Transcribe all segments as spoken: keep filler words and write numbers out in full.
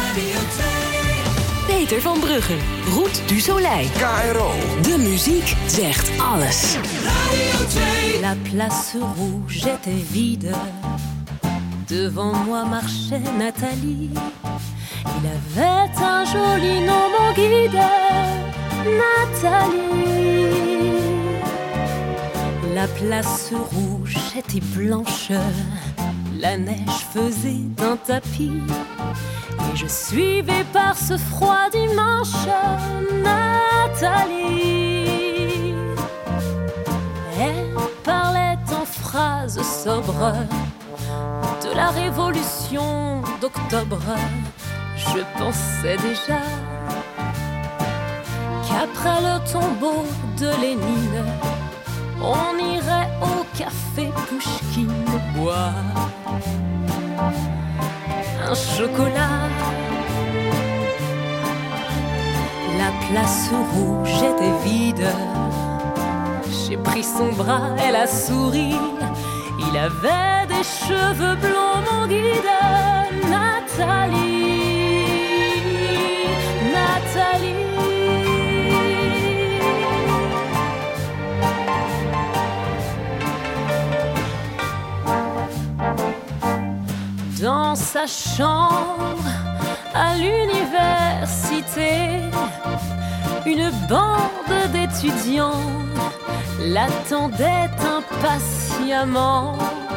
Peter van Bruggen, Roet du Soleil. K R O. De muziek zegt alles. Radio twee. La place rouge était vide. Devant moi marchait Nathalie. Il avait un joli nom, mon guide, Nathalie. La place rouge était blanche. La neige faisait un tapis. Et je suivais par ce froid dimanche Nathalie. Elle parlait en phrases sobres de la révolution d'octobre. Je pensais déjà qu'après le tombeau de Lénine, on irait au café Pouchkine boire un chocolat. La place rouge était vide. J'ai pris son bras, elle a souri. Il avait des cheveux blonds, mon guide, Nathalie, Nathalie. Dans sa chambre à l'université, une bande d'étudiants l'attendait impatiemment.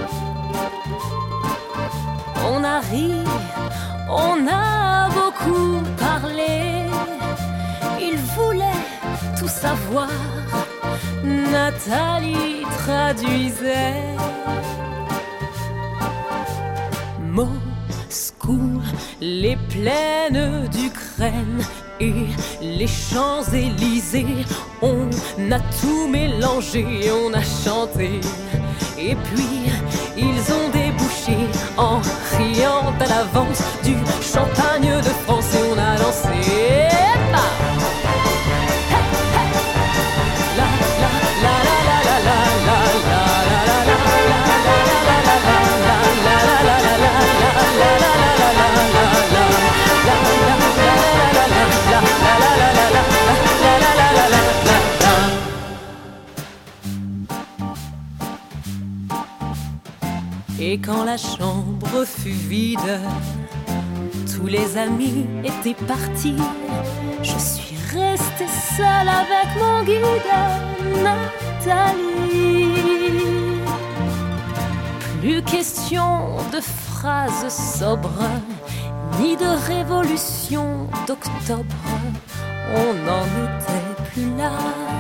On a ri, on a beaucoup parlé. Il voulait tout savoir. Nathalie traduisait. Moscou, les plaines d'Ukraine et les Champs-Élysées. On a tout mélangé, on a chanté. Et puis, ils ont débouché en riant à l'avance du champagne de France. Et on a lancé. Et quand la chambre fut vide, tous les amis étaient partis. Je suis restée seule avec mon guide, Nathalie. Plus question de phrases sobres, ni de révolution d'octobre. On n'en était plus là.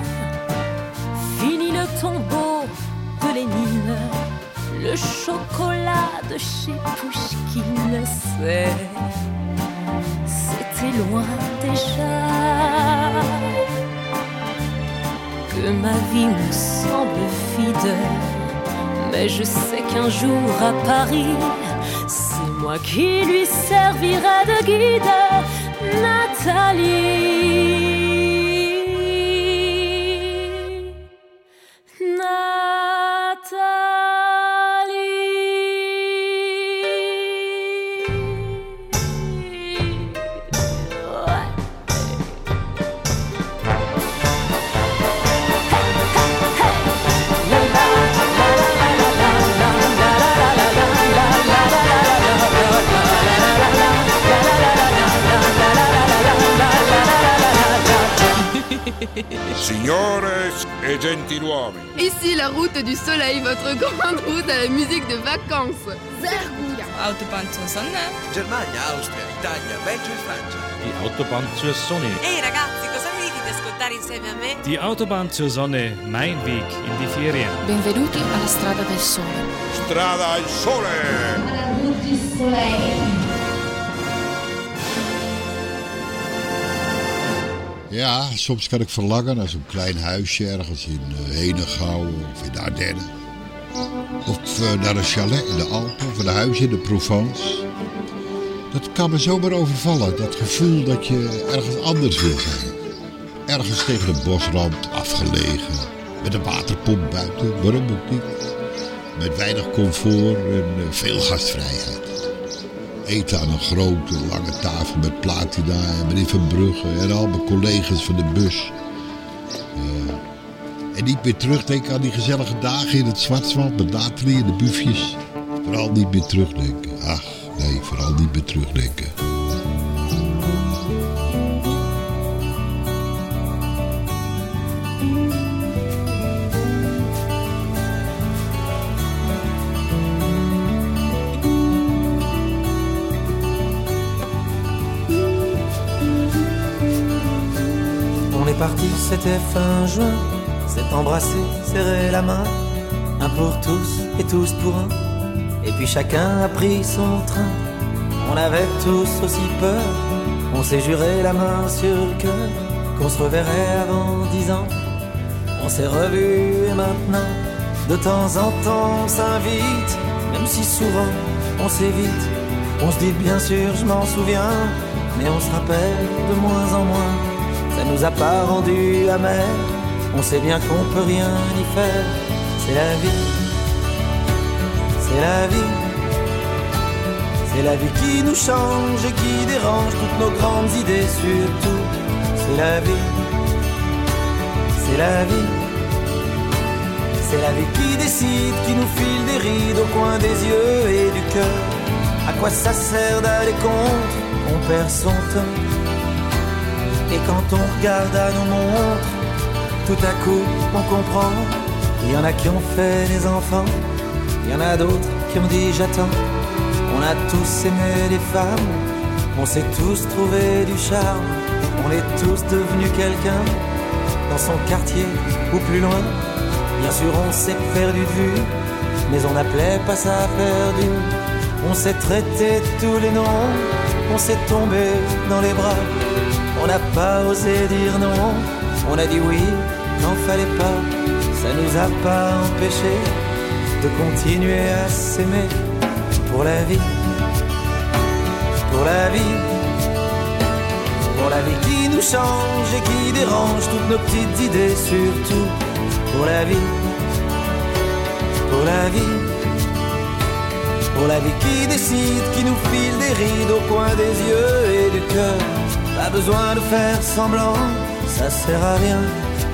Fini le tombeau de Lénine. Le chocolat de chez Pouchkine, c'est... c'était loin déjà. Que ma vie me semble vide. Mais je sais qu'un jour à Paris, c'est moi qui lui servirai de guide, Nathalie. Signores e gentiluomini. Ici la route du soleil, votre grande route à la musique de vacances. Zerguia. Autobahn zur Sonne. Germania, Austria, Italia, Belgio e Francia. Die Autobahn zur Sonne. Ehi ragazzi, cosa mi dite di ascoltare insieme a me? Die Autobahn zur Sonne, mein Weg in die Ferien. Benvenuti alla strada del sole. Strada al sole. La route du soleil. Ja, soms kan ik verlangen naar zo'n klein huisje ergens in uh, Henegouw of in de Ardennen. Of uh, naar een chalet in de Alpen of een huis in de Provence. Dat kan me zomaar overvallen, dat gevoel dat je ergens anders wil zijn. Ergens tegen de bosrand afgelegen, met een waterpomp buiten, waarom ook niet. Met weinig comfort en uh, veel gastvrijheid. Eten aan een grote, lange tafel met Platina en meneer Van Brugge en al mijn collega's van de bus. Uh, en niet meer terugdenken aan die gezellige dagen in het Zwartswald met Nathalie en de bufjes. Vooral niet meer terugdenken. Ach, nee, vooral niet meer terugdenken. Parti, c'était fin juin, s'est embrassé, serré la main, un pour tous et tous pour un, et puis chacun a pris son train. On avait tous aussi peur, on s'est juré la main sur le cœur, qu'on se reverrait avant dix ans. On s'est revus et maintenant, de temps en temps on s'invite, même si souvent on s'évite. On se dit bien sûr je m'en souviens, mais on se rappelle de moins en moins. Ça nous a pas rendu amers, on sait bien qu'on peut rien y faire. C'est la vie, c'est la vie, c'est la vie qui nous change et qui dérange toutes nos grandes idées surtout. C'est la vie, c'est la vie, c'est la vie qui décide, qui nous file des rides au coin des yeux et du cœur. À quoi ça sert d'aller contre, on perd son temps. Et quand on regarde à nos montres, tout à coup on comprend. Il y en a qui ont fait des enfants, il y en a d'autres qui ont dit j'attends. On a tous aimé des femmes, on s'est tous trouvé du charme. On est tous devenus quelqu'un, dans son quartier ou plus loin. Bien sûr on s'est perdu de vue, mais on n'appelait pas ça perdu. On s'est traité tous les noms, on s'est tombé dans les bras. On n'a pas osé dire non, on a dit oui, n'en fallait pas. Ça nous a pas empêché de continuer à s'aimer. Pour la vie, pour la vie, pour la vie qui nous change et qui dérange toutes nos petites idées surtout. Pour la vie, pour la vie, pour la vie qui décide, qui nous file des rides au coin des yeux et du cœur. Pas besoin de faire semblant, ça sert à rien.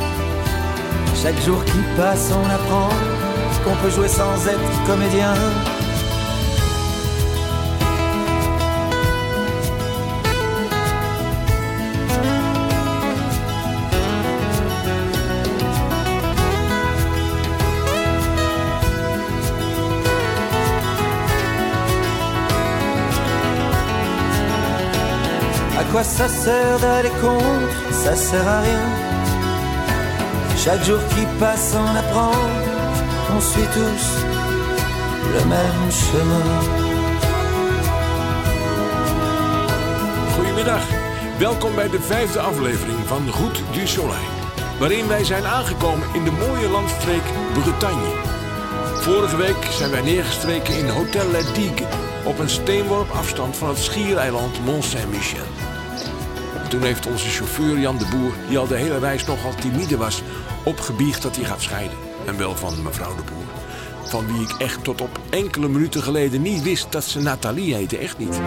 Chaque jour qui passe on apprend qu'on peut jouer sans être comédien. À quoi ça sert d'aller contre, ça sert à rien. Chaque jour qui passe on apprend, on suit tous le même chemin. Goedemiddag, welkom bij de vijfde aflevering van Route du Soleil, waarin wij zijn aangekomen in de mooie landstreek Bretagne. Vorige week zijn wij neergestreken in Hotel La Digue, op een steenworp afstand van het schiereiland Mont Saint-Michel. Toen heeft onze chauffeur Jan de Boer, die al de hele reis nogal timide was, opgebiecht dat hij gaat scheiden. En wel van mevrouw de Boer, van wie ik echt tot op enkele minuten geleden niet wist dat ze Nathalie heette, echt niet.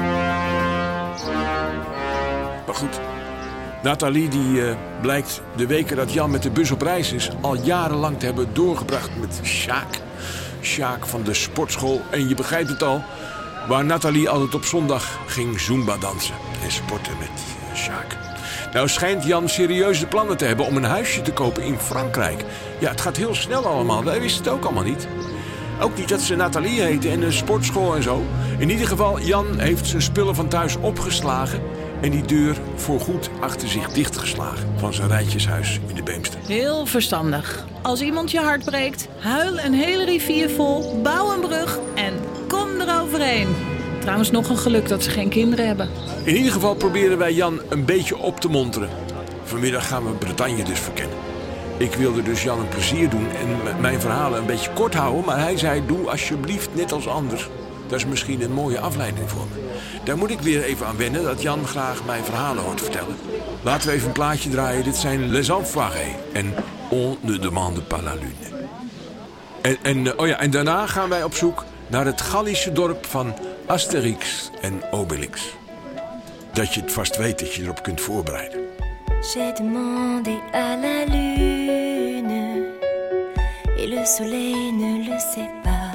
Maar goed, Nathalie die uh, blijkt de weken dat Jan met de bus op reis is al jarenlang te hebben doorgebracht met Sjaak. Sjaak van de sportschool. En je begrijpt het al, waar Nathalie altijd op zondag ging Zumba dansen en sporten met uh, Sjaak. Nou schijnt Jan serieuze plannen te hebben om een huisje te kopen in Frankrijk. Ja, het gaat heel snel allemaal. Wij wisten het ook allemaal niet. Ook niet dat ze Nathalie heette en een sportschool en zo. In ieder geval, Jan heeft zijn spullen van thuis opgeslagen en die deur voorgoed achter zich dichtgeslagen van zijn rijtjeshuis in de Beemster. Heel verstandig. Als iemand je hart breekt, huil een hele rivier vol, bouw een brug en kom eroverheen. Trouwens nog een geluk dat ze geen kinderen hebben. In ieder geval proberen wij Jan een beetje op te monteren. Vanmiddag gaan we Bretagne dus verkennen. Ik wilde dus Jan een plezier doen en mijn verhalen een beetje kort houden, maar hij zei, doe alsjeblieft net als anders. Dat is misschien een mooie afleiding voor me. Daar moet ik weer even aan wennen dat Jan graag mijn verhalen hoort vertellen. Laten we even een plaatje draaien. Dit zijn Les Enfoirés en On ne demande pas la lune. En, en, oh ja, en daarna gaan wij op zoek naar het Gallische dorp van Asterix en Obelix. dat je het vast weet, dat je erop kunt voorbereiden. J'ai demandé à la lune et le soleil ne le sait pas.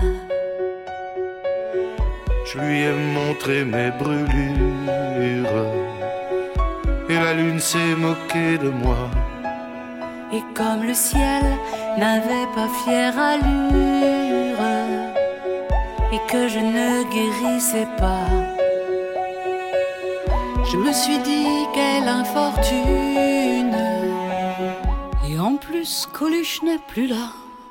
Je lui ai montré mes brûlures et la lune s'est moquée de moi. Et comme le ciel n'avait pas fière allure et que je ne guérissais pas, je me suis dit quelle infortune. Et en plus Coluche n'est plus là.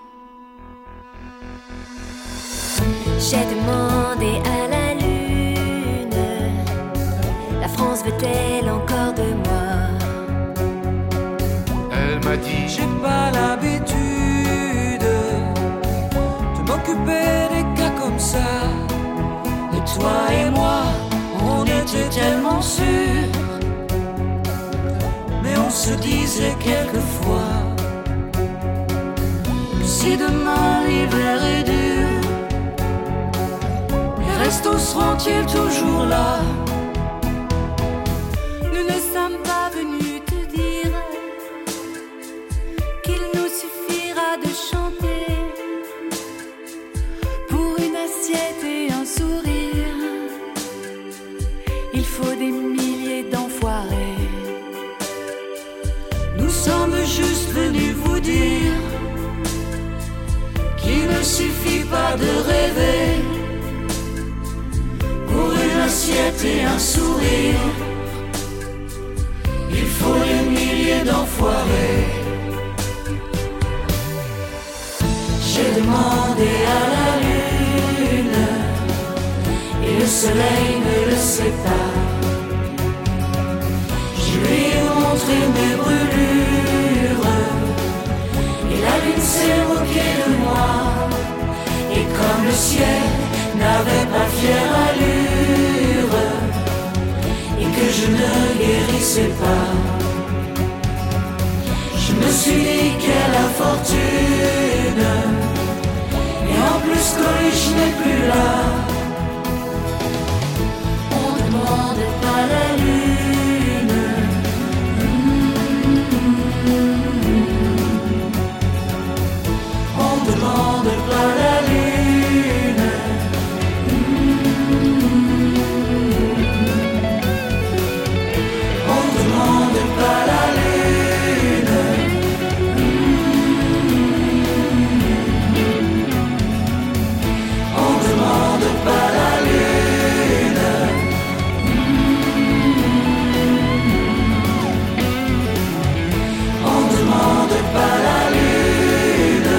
J'ai demandé à la lune, la France veut-elle encore de moi? Elle m'a dit, j'ai pas l'habitude de m'occuper des cas comme ça. Et toi et moi, on était tellement sûrs, mais on se disait quelquefois que si demain l'hiver est dur, les restos seront-ils toujours là? Nous ne sommes pas venus te dire qu'il nous suffira de chanter pour une assiette et un sourire. Il faut des milliers d'enfoirés. Nous sommes juste venus vous dire qu'il ne suffit pas de rêver pour une assiette et un sourire. Il faut des milliers d'enfoirés. J'ai demandé à la lune et le soleil ne le sait pas. Je lui ai montré mes brûlures et la lune s'est moquée de moi. Et comme le ciel n'avait pas fière allure et que je ne guérissais pas, je me suis dit quelle infortune. Et en plus Coluche n'est plus là. On ne demande pas la lune. On ne demande pas la lune. On ne demande pas la lune. On ne demande pas la lune. On ne demande pas la lune.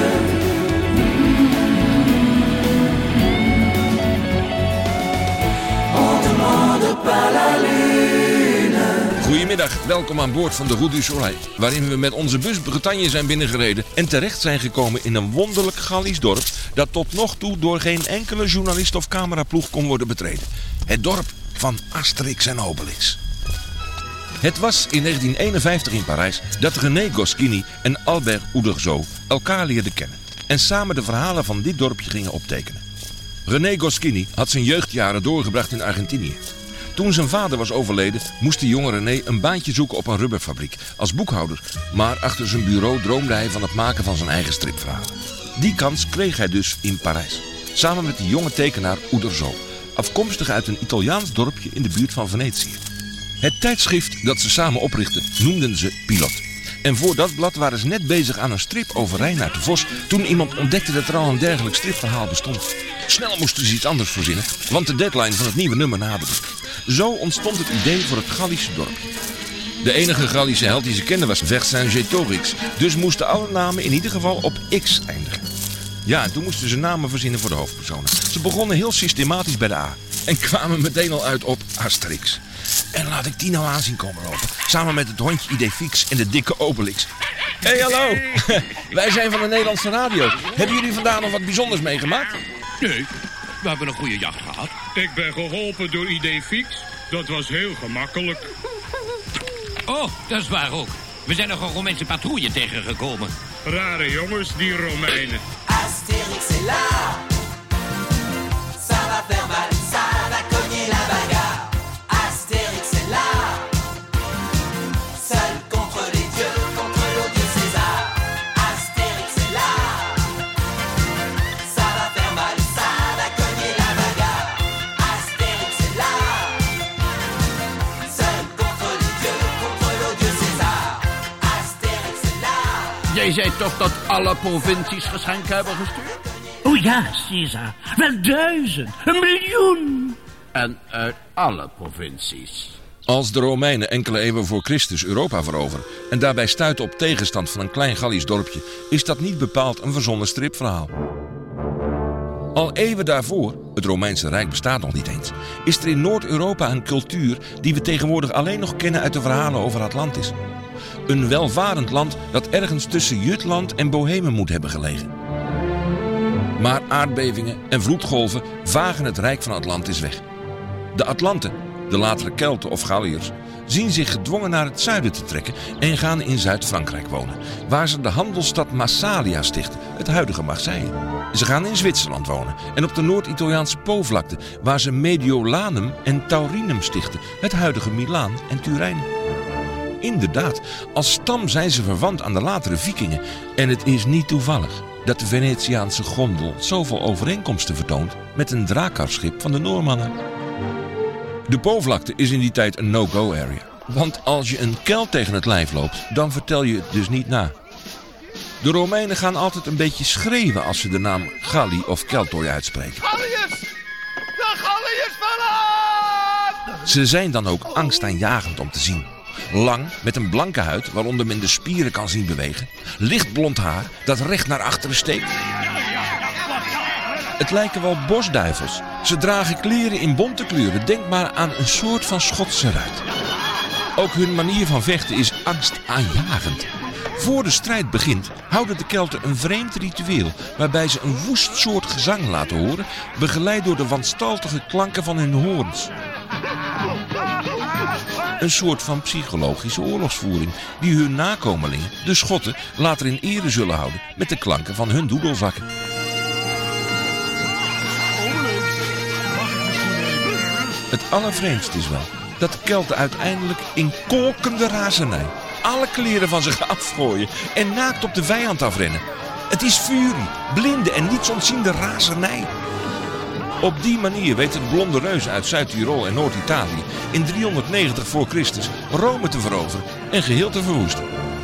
On demande pas la lune. Goedemiddag, welkom aan boord van de Route du Soleil, waarin we met onze bus Bretagne zijn binnengereden en terecht zijn gekomen in een wonderlijk Gallisch dorp dat tot nog toe door geen enkele journalist of cameraploeg kon worden betreden. Het dorp van Asterix en Obelix. Het was in negentien eenenvijftig in Parijs dat René Goscinny en Albert Uderzo elkaar leerden kennen en samen de verhalen van dit dorpje gingen optekenen. René Goscinny had zijn jeugdjaren doorgebracht in Argentinië. Toen zijn vader was overleden, moest de jonge René een baantje zoeken op een rubberfabriek als boekhouder. Maar achter zijn bureau droomde hij van het maken van zijn eigen stripverhalen. Die kans kreeg hij dus in Parijs, samen met de jonge tekenaar Uderzo, afkomstig uit een Italiaans dorpje in de buurt van Venetië. Het tijdschrift dat ze samen oprichtten noemden ze Pilot. En voor dat blad waren ze net bezig aan een strip over Reinout de Vos toen iemand ontdekte dat er al een dergelijk stripverhaal bestond. Snel moesten ze iets anders verzinnen, want de deadline van het nieuwe nummer naderde. Zo ontstond het idee voor het Gallische dorpje. De enige Gallische held die ze kenden was Vercingétorix, dus moesten alle namen in ieder geval op X eindigen. Ja, en toen moesten ze namen verzinnen voor de hoofdpersonen. Ze begonnen heel systematisch bij de A en kwamen meteen al uit op Asterix. En laat ik die nou aan zien komen lopen, samen met het hondje Idefix en de dikke Obelix. Hé, hey, hallo! Wij zijn van de Nederlandse radio. Hebben jullie vandaag nog wat bijzonders meegemaakt? Nee, we hebben een goede jacht gehad. Ik ben geholpen door Idefix. Dat was heel gemakkelijk. Oh, dat is waar ook. We zijn nog een Romeinse patrouille tegengekomen. Rare jongens, die Romeinen. Astérix est là. Ça va faire mal, ça va cogner la bagarre. Astérix est là. Jij zei toch dat alle provincies geschenken hebben gestuurd? Oh ja, Caesar. Wel duizend. Een miljoen. En uit alle provincies. Als de Romeinen enkele eeuwen voor Christus Europa veroveren en daarbij stuiten op tegenstand van een klein Gallisch dorpje, is dat niet bepaald een verzonnen stripverhaal. Al eeuwen daarvoor, het Romeinse Rijk bestaat nog niet eens, is er in Noord-Europa een cultuur die we tegenwoordig alleen nog kennen uit de verhalen over Atlantis. Een welvarend land dat ergens tussen Jutland en Bohemen moet hebben gelegen. Maar aardbevingen en vloedgolven vagen het Rijk van Atlantis weg. De Atlanten, de latere Kelten of Galliërs, zien zich gedwongen naar het zuiden te trekken en gaan in Zuid-Frankrijk wonen, waar ze de handelsstad Massalia stichten, het huidige Marseille. Ze gaan in Zwitserland wonen en op de Noord-Italiaanse Po-vlakte, waar ze Mediolanum en Taurinum stichten, het huidige Milaan en Turijn. Inderdaad, als stam zijn ze verwant aan de latere vikingen en het is niet toevallig dat de Venetiaanse gondel zoveel overeenkomsten vertoont met een draakkarschip van de Noormannen. De Po-vlakte is in die tijd een no-go area. Want als je een Kelt tegen het lijf loopt, dan vertel je het dus niet na. De Romeinen gaan altijd een beetje schreeuwen als ze de naam Galli of Keltoi uitspreken. Galliërs! De Galliërs vallen! Ze zijn dan ook angstaanjagend om te zien. Lang, met een blanke huid waaronder men de spieren kan zien bewegen. Lichtblond haar dat recht naar achteren steekt. Het lijken wel bosduivels. Ze dragen kleren in bonte kleuren. Denk maar aan een soort van Schotse ruit. Ook hun manier van vechten is angstaanjagend. Voor de strijd begint houden de Kelten een vreemd ritueel waarbij ze een woest soort gezang laten horen, begeleid door de wanstaltige klanken van hun hoorns. Een soort van psychologische oorlogsvoering die hun nakomelingen, de Schotten, later in ere zullen houden met de klanken van hun doedelzakken. Het allervreemdste is wel dat de Kelten uiteindelijk in kolkende razernij alle kleren van zich afgooien en naakt op de vijand afrennen. Het is furie, blinde en nietsontziende razernij. Op die manier weet het blonde reus uit Zuid-Tirol en Noord-Italië in driehonderdnegentig voor Christus Rome te veroveren en geheel te verwoesten.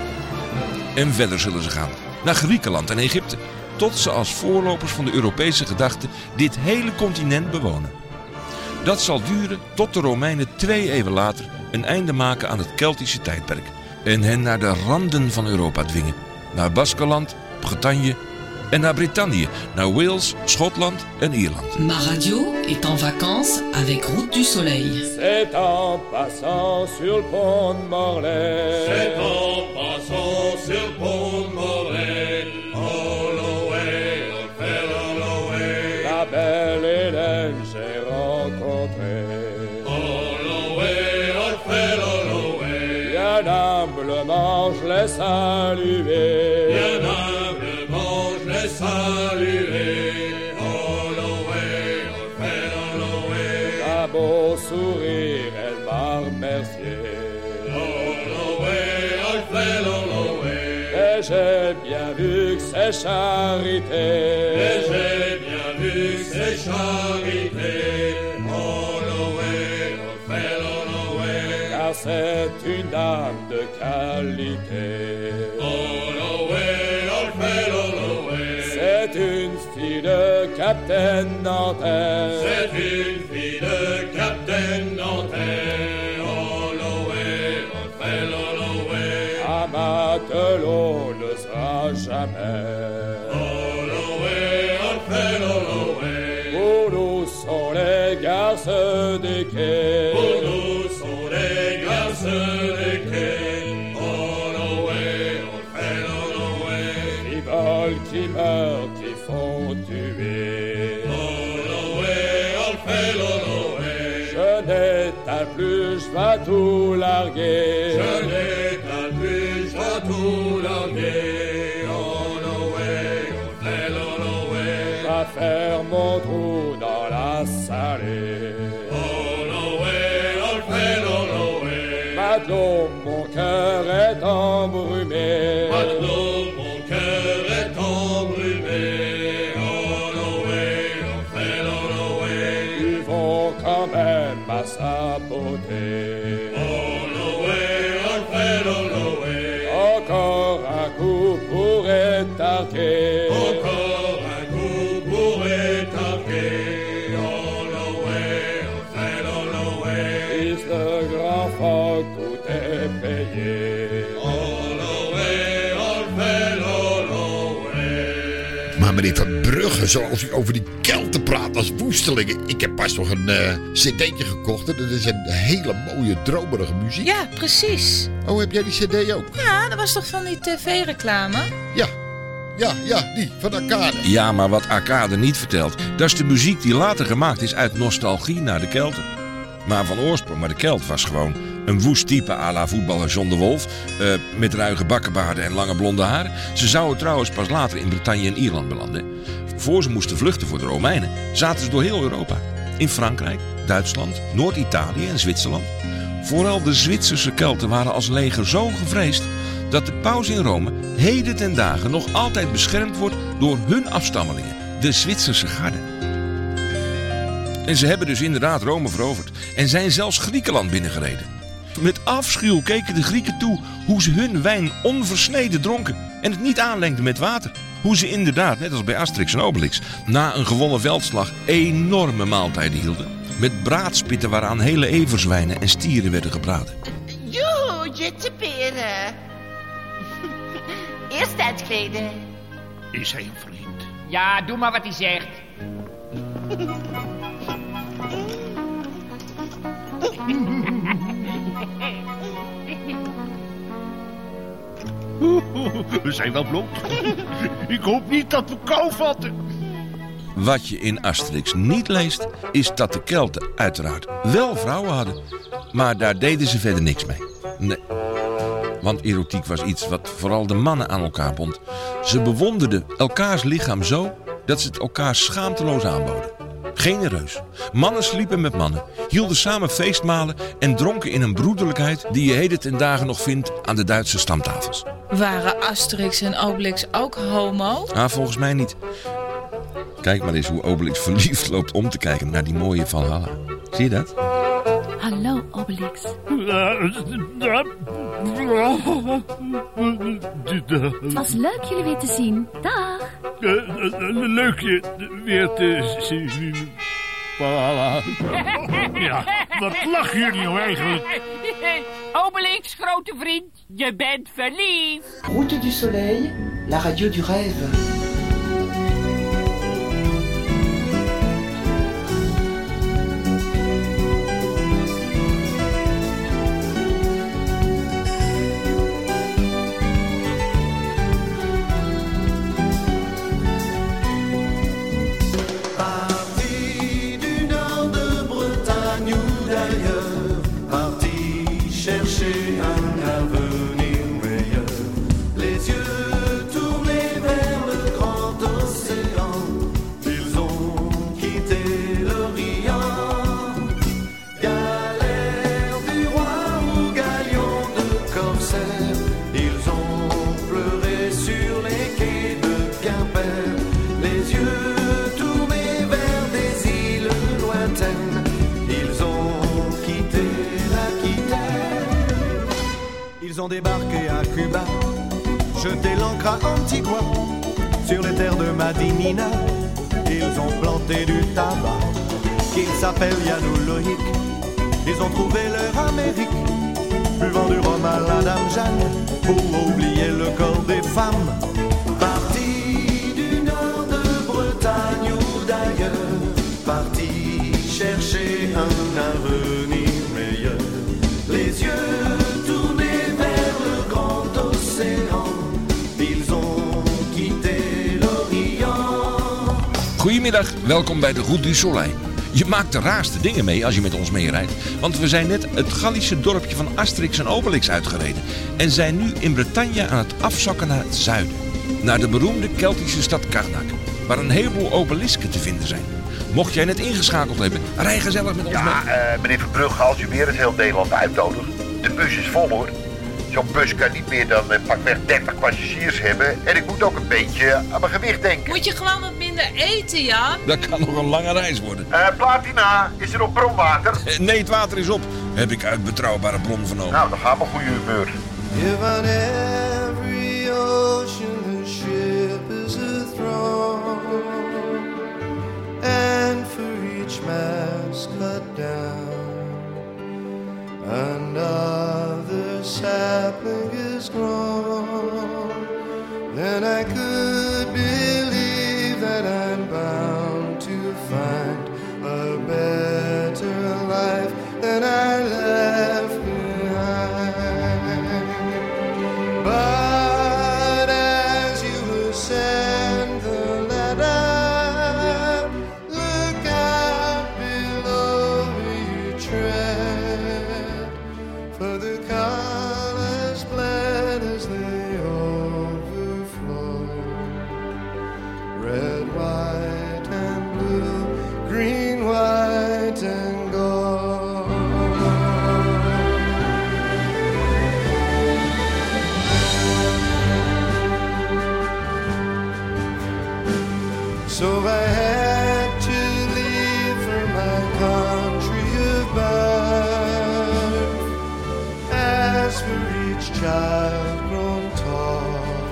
En verder zullen ze gaan, naar Griekenland en Egypte, tot ze als voorlopers van de Europese gedachte dit hele continent bewonen. Dat zal duren tot de Romeinen twee eeuwen later een einde maken aan het Keltische tijdperk en hen naar de randen van Europa dwingen, naar Baskeland, Bretagne en naar Brittannië, naar Wales, Schotland en Ierland. Ma radio est en vacances avec Route du Soleil. C'est en passant sur le pont de Morlaix. C'est en passant sur le pont de Morlaix. Holloway, Holloway. La belle Hélène j'ai rencontré. Holloway, Holloway. Bien humblement je l'ai salué. Bien humblement je l'ai salué. Holloway, Holloway. Un beau sourire elle m'a remercié. Holloway, Holloway. Et j'ai bien vu que c'est charité. Et j'ai bien vu que c'est charité. Holloway, Holloway. Car c'est une dame de qualité. Holloway, Holloway. C'est une fille de Captain Nanterre. C'est une fille de Captain Nanterre. Holloway, Holloway. Un matelot ne sera jamais. Holloway, Holloway. Pour nous sont les garces des quais. Pour nous sont les garces des quais. Holloway, Holloway. Qui volent, qui meurent, qui font tuer. Holloway, Holloway. Je n'étale plus, je vais tout larguer. Je n'étale plus, je vais tout larguer. Holloway, Holloway. Va faire mon trou dans la salée. Holloway, Holloway. Matelot, mon cœur est embrumé. Matelot, mon cœur est embrumé. Holloway, Holloway. Ils vont quand même à saboter. Holloway, Holloway. Encore un coup pour la fin tout est payé. Oloé, olvé, oloé. Maar meneer Van Brugge, zoals u over die Kelten praat als woestelingen. Ik heb pas nog een uh, cd'tje gekocht en dat is een hele mooie, dromerige muziek. Ja, precies. Oh, heb jij die cd ook? Ja, dat was toch van die tv-reclame? Ja. Ja, ja, die, van Arcade. Ja, maar wat Arcade niet vertelt, dat is de muziek die later gemaakt is uit nostalgie naar de Kelten. Maar van oorsprong, maar de Kelt was gewoon een woest type à la voetballer John de Wolf. Uh, met ruige bakkenbaarden en lange blonde haren. Ze zouden trouwens pas later in Bretagne en Ierland belanden. Voor ze moesten vluchten voor de Romeinen, zaten ze door heel Europa. In Frankrijk, Duitsland, Noord-Italië en Zwitserland. Vooral de Zwitserse Kelten waren als leger zo gevreesd dat de paus in Rome heden ten dagen nog altijd beschermd wordt door hun afstammelingen, de Zwitserse garde. En ze hebben dus inderdaad Rome veroverd en zijn zelfs Griekenland binnengereden. Met afschuw keken de Grieken toe hoe ze hun wijn onversneden dronken en het niet aanlengden met water. Hoe ze inderdaad, net als bij Asterix en Obelix, na een gewonnen veldslag enorme maaltijden hielden. Met braadspitten waaraan hele everzwijnen en stieren werden gebraden. Joe, je te peren. Eerst uitkleden. Is hij een vriend? Ja, doe maar wat hij zegt. We zijn wel blond. Ik hoop niet dat we kou vatten. Wat je in Asterix niet leest, is dat de Kelten uiteraard wel vrouwen hadden. Maar daar deden ze verder niks mee. Nee. Want erotiek was iets wat vooral de mannen aan elkaar bond. Ze bewonderden elkaars lichaam zo dat ze het elkaar schaamteloos aanboden. Genereus. Mannen sliepen met mannen, hielden samen feestmalen en dronken in een broederlijkheid die je heden ten dagen nog vindt aan de Duitse stamtafels. Waren Asterix en Obelix ook homo? Ah, volgens mij niet. Kijk maar eens hoe Obelix verliefd loopt om te kijken naar die mooie Valhalla. Zie je dat? Hallo, Obelix. Het was leuk jullie weer te zien. Dag. Leuk je weer te zien. Valhalla. Ja, wat lachen jullie nou eigenlijk? Obelix, grote vriend, je bent verliefd. Route du Soleil, la radio du rêve. Ils ont débarqué à Cuba, jeté l'ancre à Antigua. Sur les terres de Madinina, ils ont planté du tabac qui s'appelle Yanouloïk. Ils ont trouvé leur Amérique, buvant du rhum à la Dame Jeanne pour oublier le corps des femmes. Partis du nord de Bretagne ou d'ailleurs, partis chercher un avenir meilleur. Les yeux tournés vers le grand océan, ils ont quitté l'Orient. Goedemiddag, welkom bij de Route du Soleil. Je maakt de raarste dingen mee als je met ons meerijdt. Want we zijn net het Gallische dorpje van Asterix en Obelix uitgereden. En zijn nu in Bretagne aan het afzakken naar het zuiden. Naar de beroemde Keltische stad Karnak. Waar een heleboel obelisken te vinden zijn. Mocht jij net ingeschakeld hebben, rij gezellig met ons ja, mee. Ja, uh, meneer Verbrugge, als u weer het heel Nederland uitnodigt. De bus is vol hoor. Zo'n bus kan niet meer dan uh, pakweg dertig passagiers hebben. En ik moet ook een beetje aan mijn gewicht denken. Moet je gewoon wat minder eten, Jan? Dat kan nog een lange reis worden. Uh, Platina, is er nog bronwater? Uh, nee, het water is op. Heb ik uit betrouwbare bron vernomen. Nou, dan gaan we goede humeur. If on every ocean a ship is a throne, and for each mast cut down another sapling is grown, then I could believe that I'm bound to find a better life than I left behind. But as you ascend the ladder, look out below you tread, for the colors blend as they overflow. Red, white, and blue, green, white, and gold. So I had to leave for my country of birth. As for each child grown tall,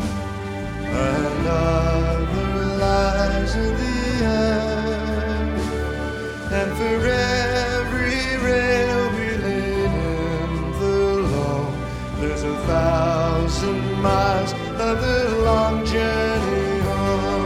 another lies in the earth. And for every rail we laid in the loam, there's a thousand miles of the long journey home.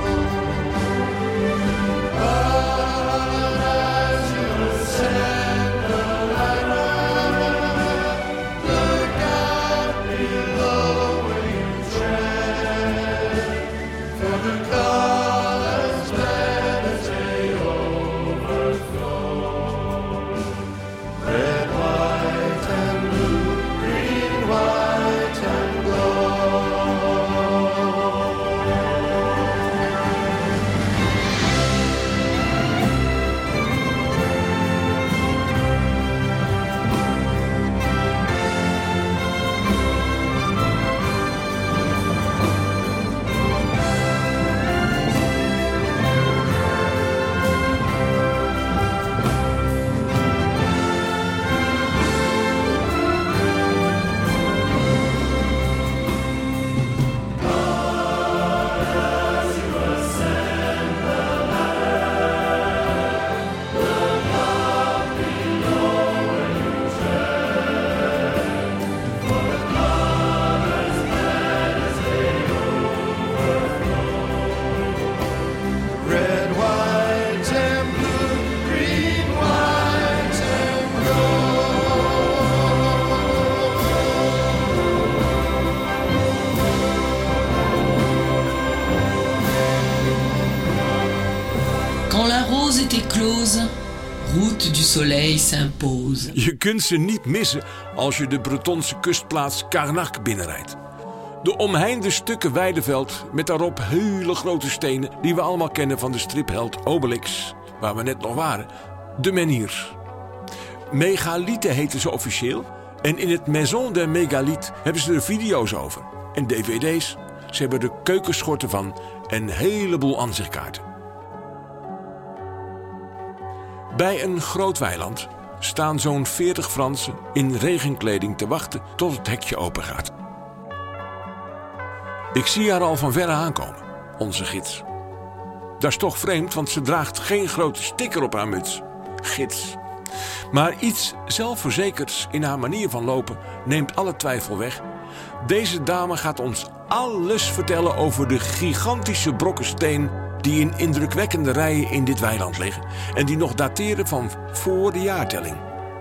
Quand la rose est éclose, route du soleil s'impose. Je kunt ze niet missen als je de Bretonse kustplaats Carnac binnenrijdt. De omheinde stukken weideveld met daarop hele grote stenen die we allemaal kennen van de stripheld Obelix, waar we net nog waren, de menhirs. Megalithen heten ze officieel en in het Maison des Mégalithes hebben ze er video's over en dvd's. Ze hebben er keukenschorten van en een heleboel aanzichtkaarten. Bij een groot weiland staan zo'n veertig Fransen in regenkleding te wachten tot het hekje open gaat. Ik zie haar al van verre aankomen, onze gids. Dat is toch vreemd, want ze draagt geen grote sticker op haar muts. Gids. Maar iets zelfverzekerds in haar manier van lopen neemt alle twijfel weg. Deze dame gaat ons alles vertellen over de gigantische brokken steen die in indrukwekkende rijen in dit weiland liggen en die nog dateren van voor de jaartelling.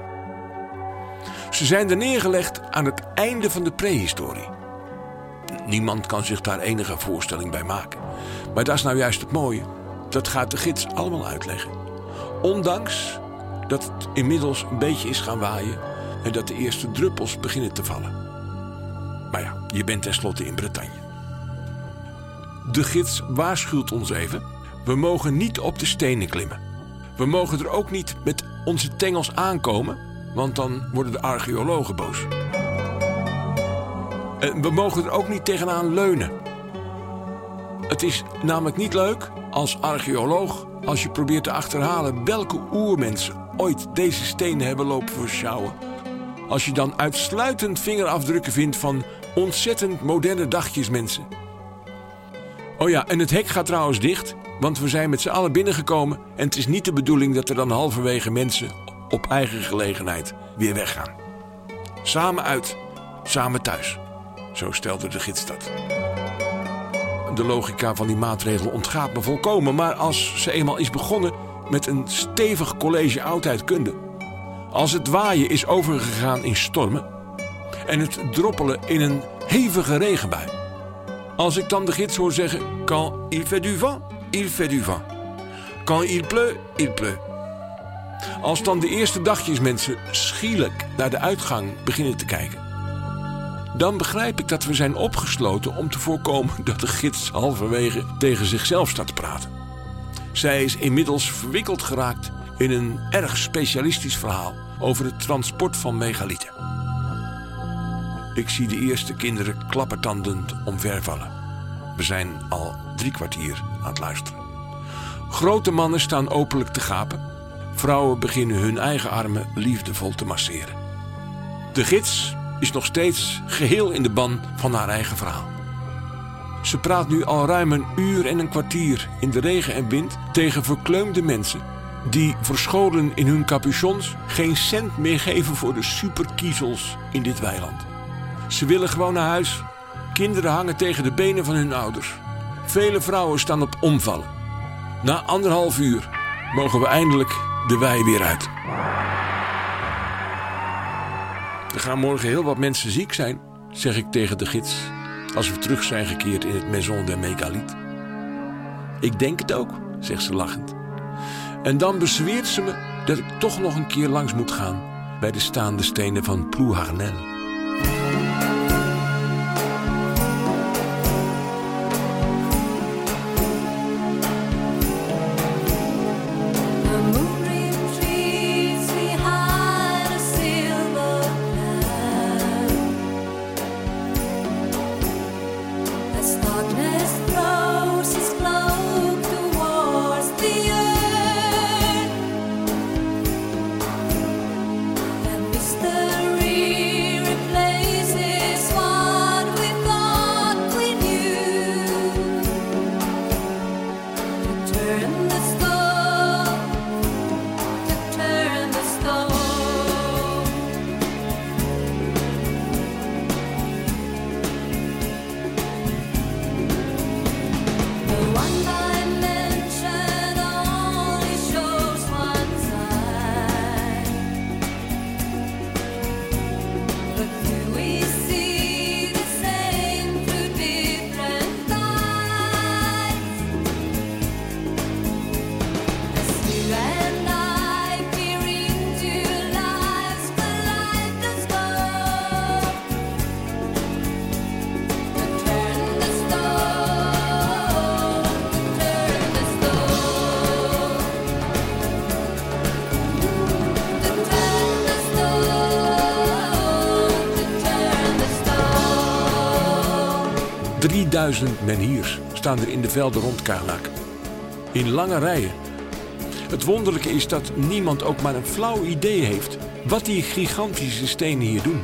Ze zijn er neergelegd aan het einde van de prehistorie. Niemand kan zich daar enige voorstelling bij maken. Maar dat is nou juist het mooie. Dat gaat de gids allemaal uitleggen. Ondanks dat het inmiddels een beetje is gaan waaien en dat de eerste druppels beginnen te vallen. Maar ja, je bent tenslotte in Bretagne. De gids waarschuwt ons even. We mogen niet op de stenen klimmen. We mogen er ook niet met onze tengels aankomen, want dan worden de archeologen boos. En we mogen er ook niet tegenaan leunen. Het is namelijk niet leuk als archeoloog als je probeert te achterhalen welke oermensen ooit deze stenen hebben lopen versjouwen. Als je dan uitsluitend vingerafdrukken vindt van ontzettend moderne dagjesmensen. Oh ja, en het hek gaat trouwens dicht, want we zijn met z'n allen binnengekomen en het is niet de bedoeling dat er dan halverwege mensen op eigen gelegenheid weer weggaan. Samen uit, samen thuis. Zo stelde de gids dat. De logica van die maatregel ontgaat me volkomen, maar als ze eenmaal is begonnen met een stevig college oudheidkunde, als het waaien is overgegaan in stormen en het droppelen in een hevige regenbui, als ik dan de gids hoor zeggen: quand il fait du vent, il fait du vent. Quand il pleut, il pleut. Als dan de eerste dagjes mensen schielijk naar de uitgang beginnen te kijken, dan begrijp ik dat we zijn opgesloten om te voorkomen dat de gids halverwege tegen zichzelf staat te praten. Zij is inmiddels verwikkeld geraakt in een erg specialistisch verhaal over het transport van megalieten. Ik zie de eerste kinderen klappertandend omvervallen. We zijn al drie kwartier aan het luisteren. Grote mannen staan openlijk te gapen. Vrouwen beginnen hun eigen armen liefdevol te masseren. De gids is nog steeds geheel in de ban van haar eigen verhaal. Ze praat nu al ruim een uur en een kwartier in de regen en wind tegen verkleumde mensen die verscholen in hun capuchons geen cent meer geven voor de superkiezels in dit weiland. Ze willen gewoon naar huis. Kinderen hangen tegen de benen van hun ouders. Vele vrouwen staan op omvallen. Na anderhalf uur mogen we eindelijk de wei weer uit. Er gaan morgen heel wat mensen ziek zijn, zeg ik tegen de gids, als we terug zijn gekeerd in het Maison des Mégalithes. Ik denk het ook, zegt ze lachend. En dan bezweert ze me dat ik toch nog een keer langs moet gaan bij de staande stenen van Plouharnel. Drieduizend menhirs staan er in de velden rond Karnak. In lange rijen. Het wonderlijke is dat niemand ook maar een flauw idee heeft wat die gigantische stenen hier doen.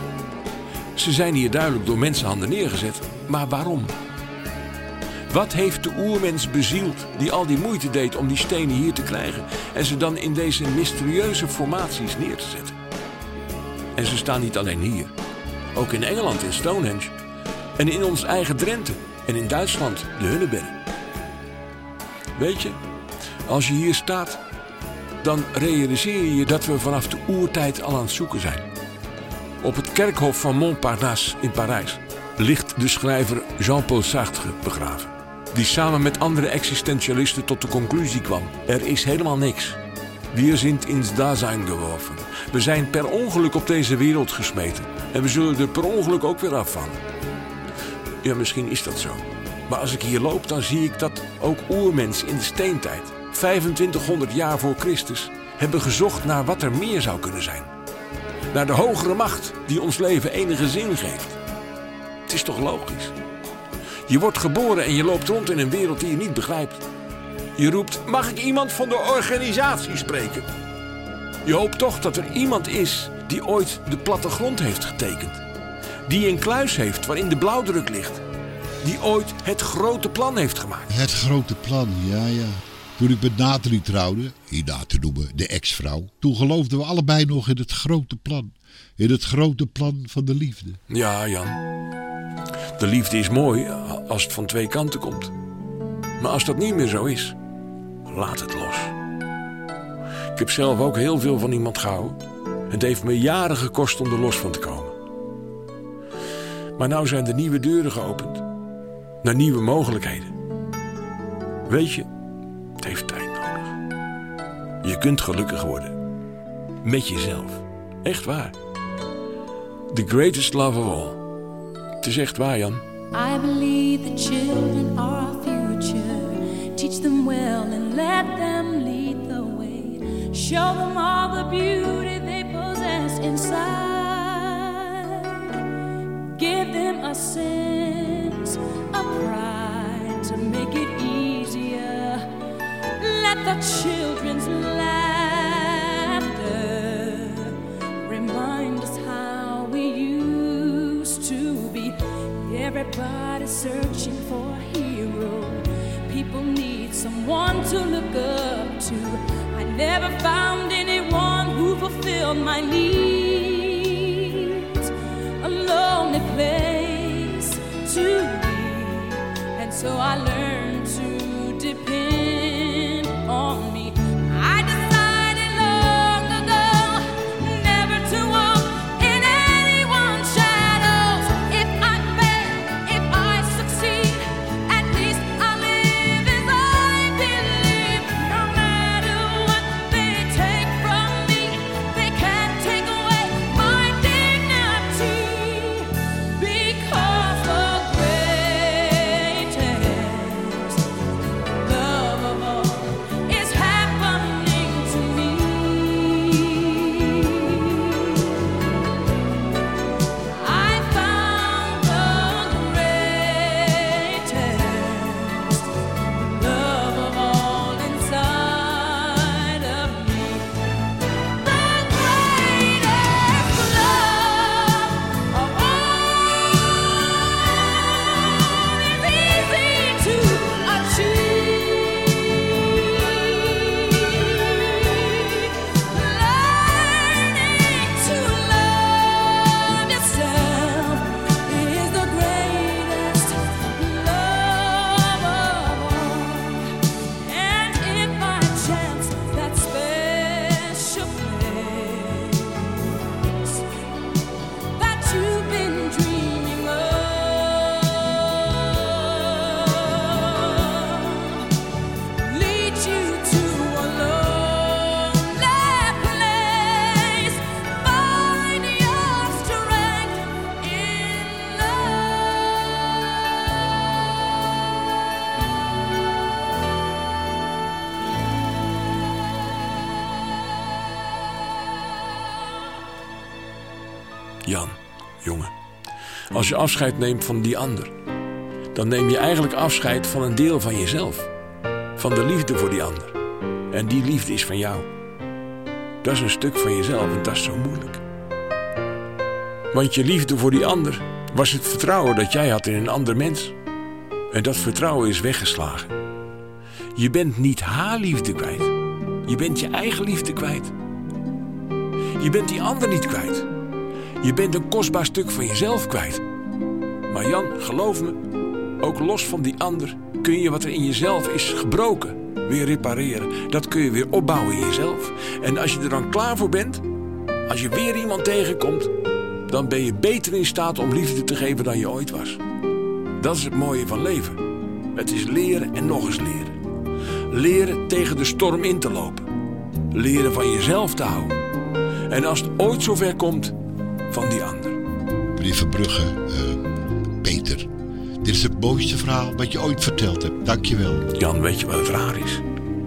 Ze zijn hier duidelijk door mensenhanden neergezet, maar waarom? Wat heeft de oermens bezield die al die moeite deed om die stenen hier te krijgen en ze dan in deze mysterieuze formaties neer te zetten? En ze staan niet alleen hier. Ook in Engeland in Stonehenge. En in ons eigen Drenthe en in Duitsland de Hunneberg. Weet je, als je hier staat, dan realiseer je je dat we vanaf de oertijd al aan het zoeken zijn. Op het kerkhof van Montparnasse in Parijs ligt de schrijver Jean-Paul Sartre begraven, die samen met andere existentialisten tot de conclusie kwam: er is helemaal niks. Wir sind ins Dasein geworfen. We zijn per ongeluk op deze wereld gesmeten en we zullen er per ongeluk ook weer afvallen. Ja, misschien is dat zo. Maar als ik hier loop, dan zie ik dat ook oermensen in de steentijd, vijfentwintighonderd jaar voor Christus, hebben gezocht naar wat er meer zou kunnen zijn. Naar de hogere macht die ons leven enige zin geeft. Het is toch logisch? Je wordt geboren en je loopt rond in een wereld die je niet begrijpt. Je roept: mag ik iemand van de organisatie spreken? Je hoopt toch dat er iemand is die ooit de plattegrond heeft getekend. Die een kluis heeft waarin de blauwdruk ligt. Die ooit het grote plan heeft gemaakt. Het grote plan, ja, ja. Toen ik met Nathalie trouwde, hierna te noemen de ex-vrouw, toen geloofden we allebei nog in het grote plan. In het grote plan van de liefde. Ja, Jan. De liefde is mooi als het van twee kanten komt. Maar als dat niet meer zo is, laat het los. Ik heb zelf ook heel veel van iemand gehouden. Het heeft me jaren gekost om er los van te komen. Maar nou zijn er nieuwe deuren geopend. Naar nieuwe mogelijkheden. Weet je, het heeft tijd nodig. Je kunt gelukkig worden. Met jezelf. Echt waar. The greatest love of all. Het is echt waar, Jan. I believe the children are our future. Teach them well and let them lead the way. Show them all the beauty they possess inside. Give them a sense of pride to make it easier. Let the children's laughter remind us how we used to be. Everybody's searching for a hero. People need someone to look up to. I never found anyone who fulfilled my needs. A lonely place to be. And so I learned to depend on me. I decided long ago never to walk in anyone's shadows. If I fail, if I succeed, at least I live as I believe. No matter what they take from me, they can't take away my dignity. Because the greatest love of all is happening to me. I found the greatest love of all inside of me. The greatest love of all is easy to achieve. Learning to love yourself is the greatest love of all. And if by chance that special place that you've been dreaming of leads you to a lonely place, find your strength in Jan, jongen. Als je afscheid neemt van die ander, dan neem je eigenlijk afscheid van een deel van jezelf. Van de liefde voor die ander. En die liefde is van jou. Dat is een stuk van jezelf en dat is zo moeilijk. Want je liefde voor die ander was het vertrouwen dat jij had in een ander mens. En dat vertrouwen is weggeslagen. Je bent niet haar liefde kwijt. Je bent je eigen liefde kwijt. Je bent die ander niet kwijt. Je bent een kostbaar stuk van jezelf kwijt. Maar Jan, geloof me, ook los van die ander kun je wat er in jezelf is gebroken weer repareren. Dat kun je weer opbouwen in jezelf. En als je er dan klaar voor bent, als je weer iemand tegenkomt, dan ben je beter in staat om liefde te geven dan je ooit was. Dat is het mooie van leven. Het is leren en nog eens leren. Leren tegen de storm in te lopen. Leren van jezelf te houden. En als het ooit zover komt, van die ander. Meneer Verbrugge, uh, Peter, dit is het mooiste verhaal wat je ooit verteld hebt. Dank je wel. Jan, weet je wat het raar is?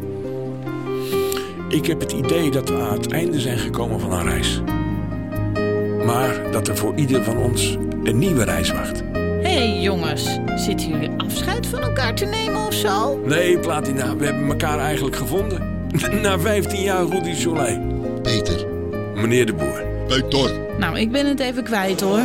Ik heb het idee dat we aan het einde zijn gekomen van een reis. Maar dat er voor ieder van ons een nieuwe reis wacht. Hé hey, jongens, zitten jullie afscheid van elkaar te nemen of zo? Nee, Platina, we hebben elkaar eigenlijk gevonden. Na vijftien jaar Rue du Soleil. Peter. Meneer de Boer. Peter. Nou, ik ben het even kwijt hoor.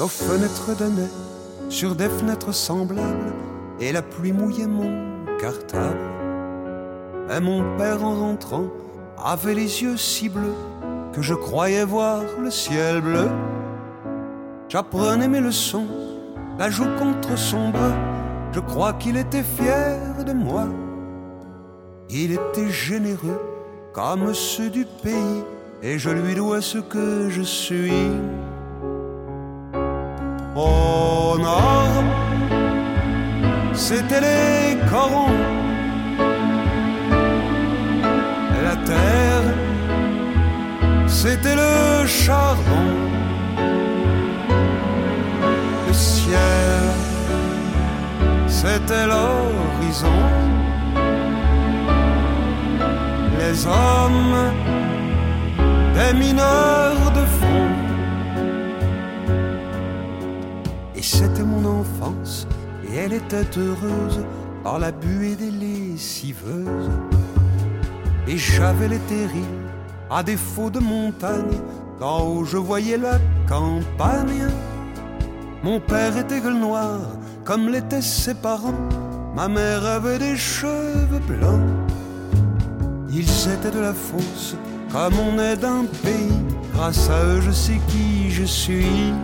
nos fenêtres donnaient sur des fenêtres semblables, et la pluie mouillait mon cartable. Et mon père en rentrant avait les yeux si bleus que je croyais voir le ciel bleu. J'apprenais mes leçons, la joue contre son bras, je crois qu'il était fier de moi. Il était généreux comme ceux du pays, et je lui dois ce que je suis. Au nord, c'était les corons, la terre, c'était le charbon, le ciel, c'était l'horizon, les hommes, des mineurs de fond. Et c'était mon enfance, et elle était heureuse dans la buée des lessiveuses. Et j'avais les terrils, à défaut de montagne, d'en haut je voyais la campagne. Mon père était gueule noire, comme l'étaient ses parents. Ma mère avait des cheveux blancs. Ils étaient de la fosse, comme on est d'un pays. Grâce à eux je sais qui je suis.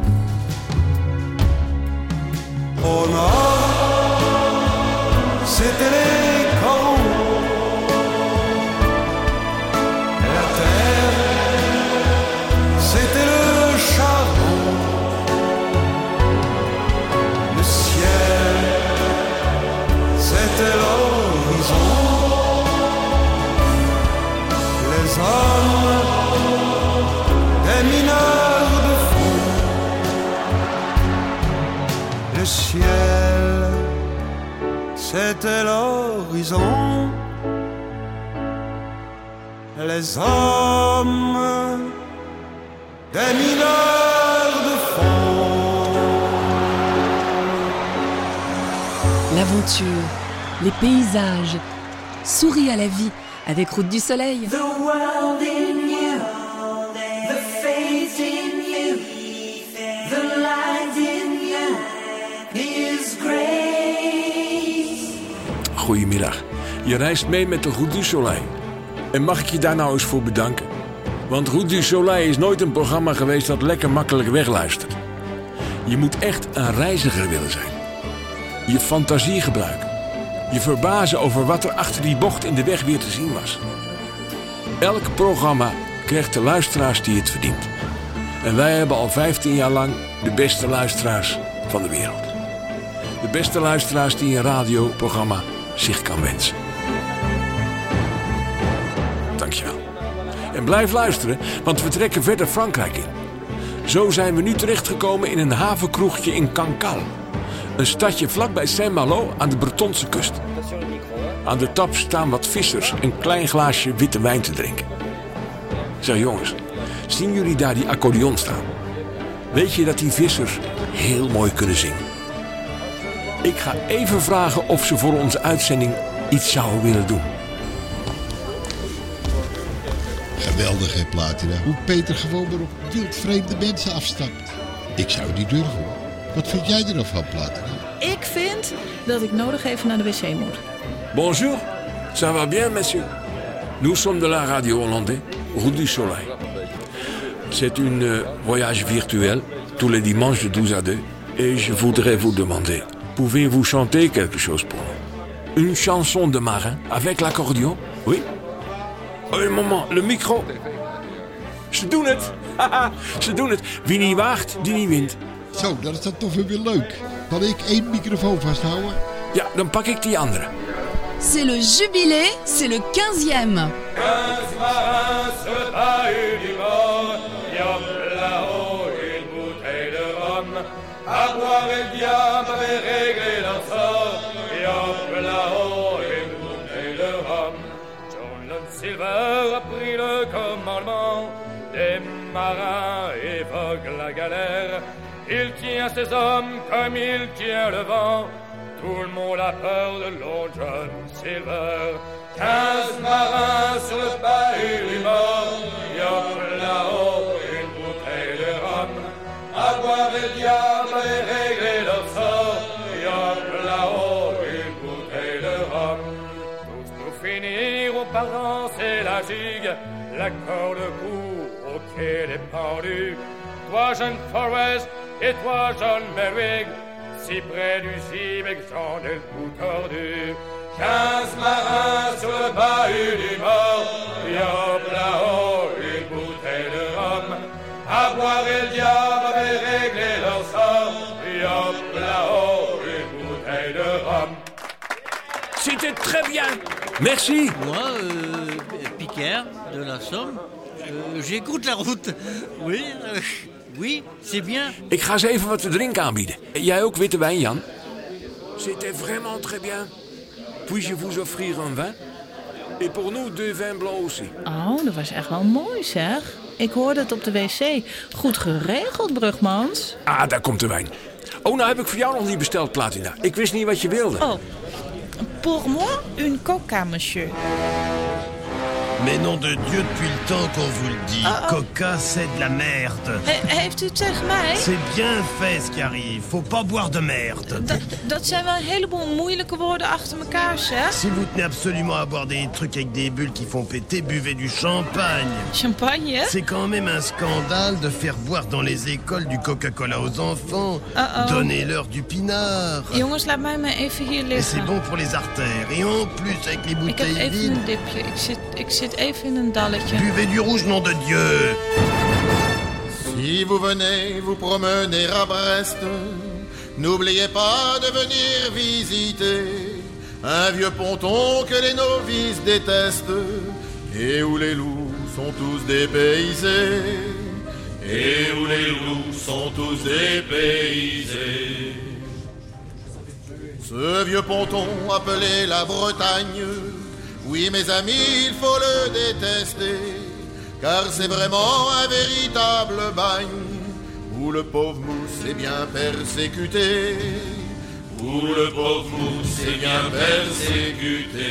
Au nord, c'était les corons, la terre, c'était le charbon, le ciel, c'était l'horizon, les hommes, des mineurs de fond. Le ciel, c'était l'horizon, les hommes, des mineurs de fond. L'aventure, les paysages, souris à la vie avec Route du Soleil. The world in you, the faith in you, the light in you, His grace. Goedemiddag. Je reist mee met de Route du Soleil. En mag ik je daar nou eens voor bedanken? Want Route du Soleil is nooit een programma geweest dat lekker makkelijk wegluistert. Je moet echt een reiziger willen zijn. Je fantasie gebruiken. Je verbazen over wat er achter die bocht in de weg weer te zien was. Elk programma krijgt de luisteraars die het verdient. En wij hebben al vijftien jaar lang de beste luisteraars van de wereld. De beste luisteraars die een radioprogramma zich kan wensen. Dankjewel. En blijf luisteren, want we trekken verder Frankrijk in. Zo zijn we nu terechtgekomen in een havenkroegje in Cancale. Een stadje vlakbij Saint-Malo aan de Bretonse kust. Aan de tap staan wat vissers een klein glaasje witte wijn te drinken. Zeg jongens, zien jullie daar die accordeon staan? Weet je dat die vissers heel mooi kunnen zingen? Ik ga even vragen of ze voor onze uitzending iets zouden willen doen. Geweldig hè, Platina. Hoe Peter gewoon maar op wildvreemde mensen afstapt. Ik zou het niet durven hoor. Wat vind jij er nou van, Platina? Ik vind dat ik nodig even naar de wc moet. Bonjour, ça va bien, monsieur? Nous sommes de la radio hollandais, Route du Soleil. C'est une euh, voyage virtuel, tous les dimanches de douze à deux. Et je voudrais vous demander, pouvez-vous chanter quelque chose pour nous? Une chanson de marin, avec l'accordéon? Oui? Oh, un moment, le micro. Ze doen het. Ze doen het. Wie niet waagt, die niet wint. Zo, dat is dan toch weer leuk. Kan ik één microfoon vasthouden? Ja, dan pak ik die andere. C'est le jubilé, c'est le quinzième. Quinze marins se bahutent du bord, yop là-haut une bouteille de rhum. À boire et le diable avait réglé leur sort, yop là-haut une bouteille de rhum. John Silver a pris le commandement, des marins évoquent la galère. Il tient ses hommes comme il tient le vent. Tout le monde a peur de Long John Silver. Quinze marins sur le bahut du mort. Yop là-haut, une bouteille de rhum. À boire le diable et régler leur sort. Et hop là-haut, une bouteille de rhum. Tous nous finirons par danser la gigue, l'accord de cou au quai des pendus. Toi, jeune Forrest, et toi, John Merrick, si près du Cibec, j'en ai le cou tordu. Quinze marins sur le bahut du mort, et hop là-haut, une bouteille de rhum. À boire et le diable avait réglé leur sort, et hop là-haut, une bouteille de rhum. C'était très bien. Merci. Moi, euh, Picard, de la Somme, euh, j'écoute la route. Oui, euh, oui, c'est bien. Ik ga eens even wat te drinken aanbieden. Jij ook witte wijn, Jan? C'était vraiment très bien. Puis-je vous offrir un vin? Et pour nous, deux vins blancs aussi. Oh, dat was echt wel mooi, zeg. Ik hoorde het op de wc. Goed geregeld, Brugmans. Ah, daar komt de wijn. Oh, nou heb ik voor jou nog niet besteld, Platina. Ik wist niet wat je wilde. Oh, pour moi, une coca, monsieur. Mais nom de Dieu, depuis le temps qu'on vous le dit, Oh, oh. Coca, c'est de la merde. He- heeft u het tegen mij? C'est bien fait ce qui arrive. Faut pas boire de merde. Dat, dat zijn wel een heleboel moeilijke woorden achter elkaar, zeg. Si vous tenez absolument à boire des trucs avec des bulles qui font péter, buvez du champagne. Champagne? C'est quand même un scandale de faire boire dans les écoles du Coca-Cola aux enfants. Uh-oh. Donnez-leur du pinard. Jongens, laat mij maar even hier Et liggen. c'est bon pour les artères. Et en plus, avec les Ik heb bouteilles even vides, een dipje. Ik zit, ik zit even in een dalletje. buvez du rouge, nom de Dieu. Si vous venez vous promener à Brest, n'oubliez pas de venir visiter un vieux ponton que les novices détestent et où les loups sont tous dépaysés. Et où les loups sont tous dépaysés. Ce vieux ponton appelé la Bretagne, oui mes amis, il faut le détester, car c'est vraiment un véritable bagne, où le pauvre mousse est bien persécuté, Où le pauvre mousse est bien persécuté.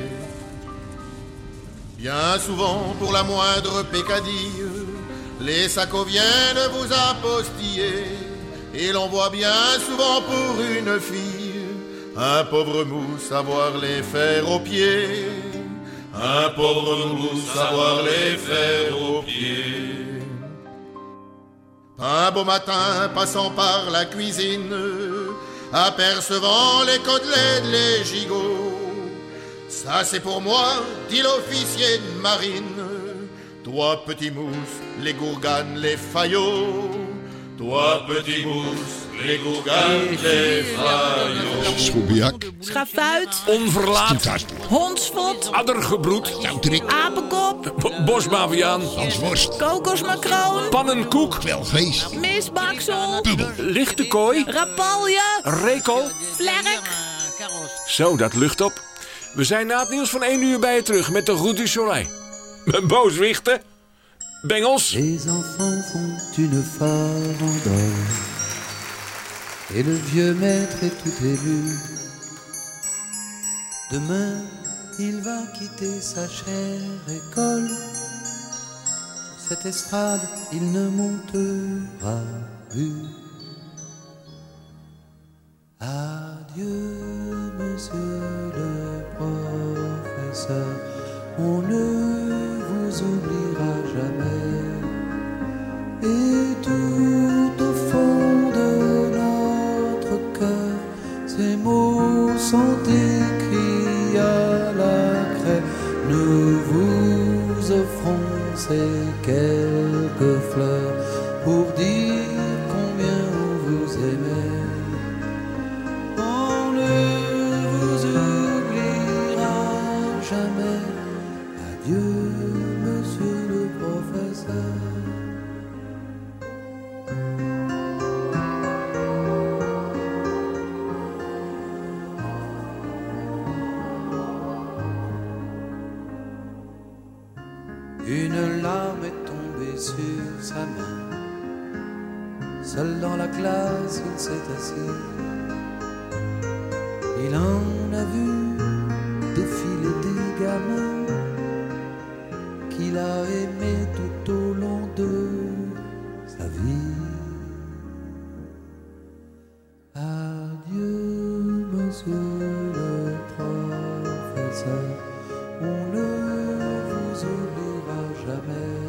Bien souvent, pour la moindre pécadille, les sacos viennent vous apostiller, et l'on voit bien souvent pour une fille un pauvre mousse savoir les faire aux pieds, Un pauvre mousse savoir les faire aux pieds. Un beau matin, passant par la cuisine, apercevant les côtelets, les gigots. Ça c'est pour moi, dit l'officier de marine. Toi petit mousse, les gourganes, les faillots. Toi petit mousse, les gourganes, les faillots. Schobiak. Schafuit. Onverlaat. Hondsvot. Addergebroed. Apenkop. B- Bosbaviaan. Hansworst. Kokosmacroon. Pannenkoek. Welgeest. Misbaksel. Lichte kooi. Rapalje. Rekel. Vlerk. Zo, dat lucht op. We zijn na het nieuws van één uur bij je terug met de Route du Soleil. Booswichten. Bengels. Les enfants font une farandole et le vieux maître est tout élu. Demain, il va quitter sa chère école. Sur cette estrade, il ne montera plus. Adieu, monsieur le professeur, on ne vous oubliera jamais. Et tout au fond de notre cœur, ces mots sont écrits à la craie. Nous vous offrons ces quelques fleurs pour dire combien on vous aimait. On ne vous oubliera jamais. Adieu, monsieur le professeur. Une larme est tombée sur sa main. Seul dans la classe, il s'est assis. Il en a vu défiler des gamins qu'il a aimés tout au long de sa vie. monsieur le professeur, on ne vous oubliera jamais.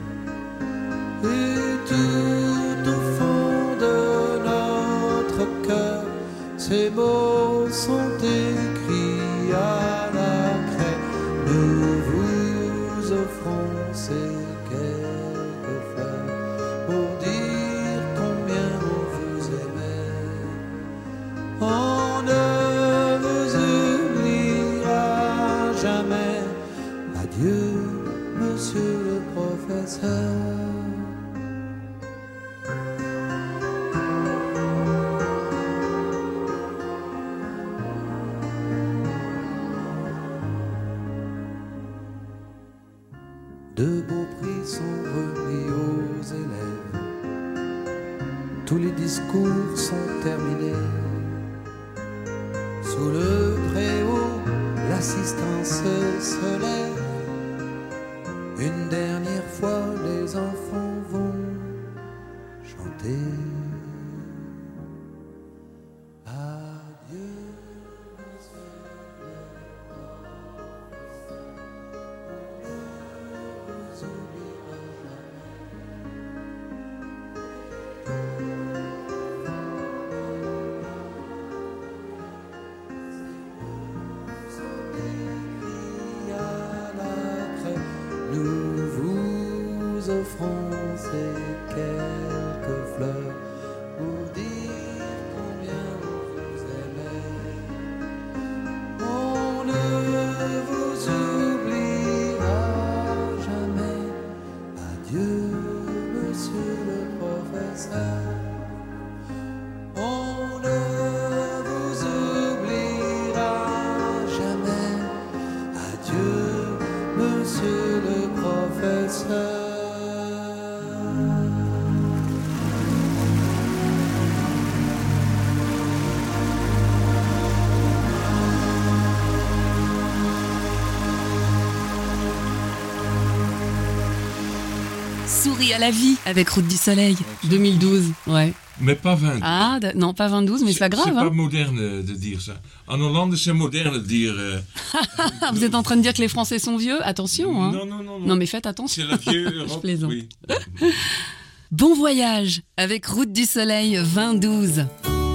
Et tout au fond de notre cœur, ces mots sont écrits à la craie. Nous vous offrons ces quelques fleurs pour dire combien on vous aimait. On ne vous oubliera jamais. Adieu, monsieur le professeur. De beaux prix sont remis aux élèves, tous les discours sont terminés. Sous le préau, l'assistance se lève. Une dernière fois, les enfants vont chanter. Nous vous offrons ces quelques fleurs pour dire combien vous aimez. On ne vous oubliera jamais. Adieu, monsieur le professeur. On ne vous oubliera jamais. Adieu, monsieur le professeur. Souris à la vie avec Route du Soleil, deux mille douze. Ouais. Mais pas vingt. Ah, d- non, pas vingt-douze, mais c'est pas grave. C'est hein. pas moderne de dire ça. En Hollande, c'est moderne de dire... euh, Vous êtes en train de dire que les Français sont vieux? Attention, hein. Non, non, non, non. Non, mais faites attention. C'est la vieille Je Europe, plaisante. oui. Bon voyage avec Route du Soleil vingt douze.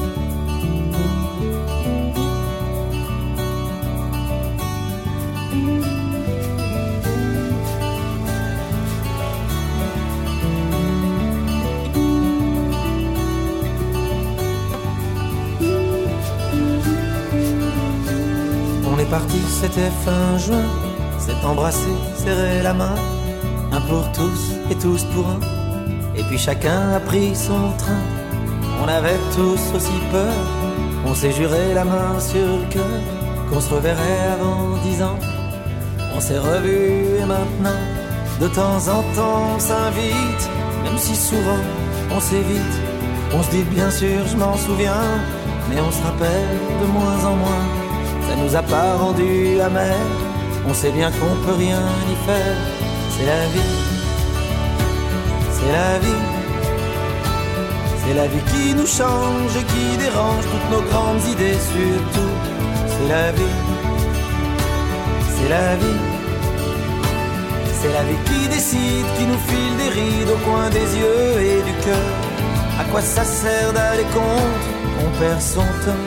On est parti, c'était fin juin, s'est embrassé, serré la main, un pour tous et tous pour un. Et puis chacun a pris son train. On avait tous aussi peur, on s'est juré la main sur le cœur qu'on se reverrait avant dix ans. On s'est revus et maintenant, de temps en temps, on s'invite, même si souvent on s'évite. On se dit bien sûr, je m'en souviens, mais on se rappelle de moins en moins. Ça nous a pas rendu amers, on sait bien qu'on peut rien y faire. C'est la vie, c'est la vie, c'est la vie qui nous change et qui dérange toutes nos grandes idées surtout. C'est la vie, c'est la vie, c'est la vie qui décide, qui nous file des rides au coin des yeux et du cœur. À quoi ça sert d'aller contre, on perd son temps.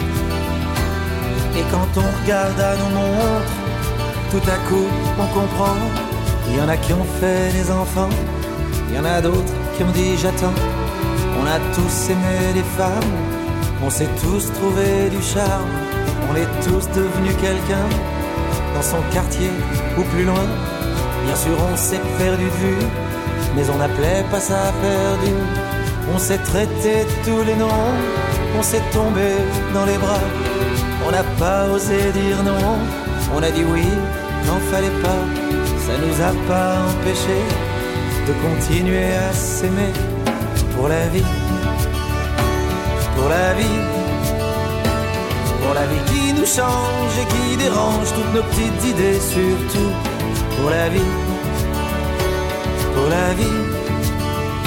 Et quand on regarde à nos montres, tout à coup on comprend. Il y en a qui ont fait des enfants, il y en a d'autres qui ont dit j'attends. On a tous aimé les femmes, on s'est tous trouvé du charme. On est tous devenus quelqu'un, dans son quartier ou plus loin. Bien sûr on s'est perdu de vue, mais on n'appelait pas ça perdu. On s'est traité tous les noms, on s'est tombé dans les bras. On n'a pas osé dire non, on a dit oui, n'en fallait pas. Ça nous a pas empêché de continuer à s'aimer. Pour la vie, pour la vie, pour la vie qui nous change et qui dérange toutes nos petites idées surtout. Pour la vie, pour la vie,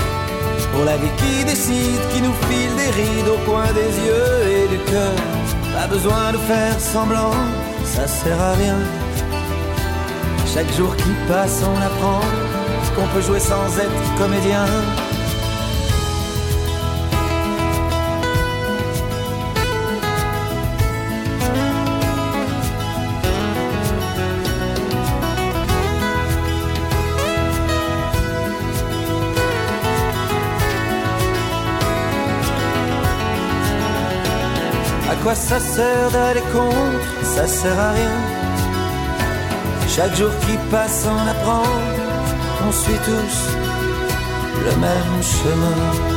pour la vie qui décide, qui nous file des rides au coin des yeux et du cœur. Pas besoin de faire semblant, ça sert à rien. Chaque jour qui passe, on apprend qu'on peut jouer sans être comédien. À quoi ça sert d'aller contre? Ça sert à rien. Chaque jour qui passe, on apprend. On suit tous le même chemin.